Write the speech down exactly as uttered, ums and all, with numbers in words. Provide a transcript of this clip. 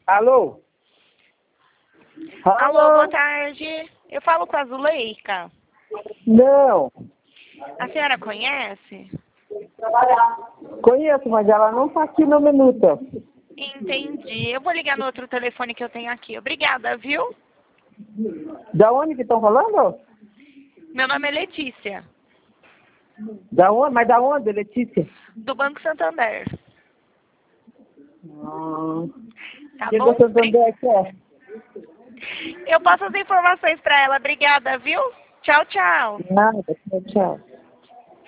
Alô? Alô, boa tarde. Eu falo com a Zuleika. Não. A senhora conhece? Conheço, mas ela não está aqui no minuto. Entendi. Eu vou ligar no outro telefone que eu tenho aqui. Obrigada, viu? Da onde que estão falando? Meu nome é Letícia, Da onde? Mas da onde, Letícia? do Banco Santander. Ah, Tá que bom? você Santander quer? Eu passo as informações para ela. Obrigada, viu? Tchau, tchau. Nada, tchau.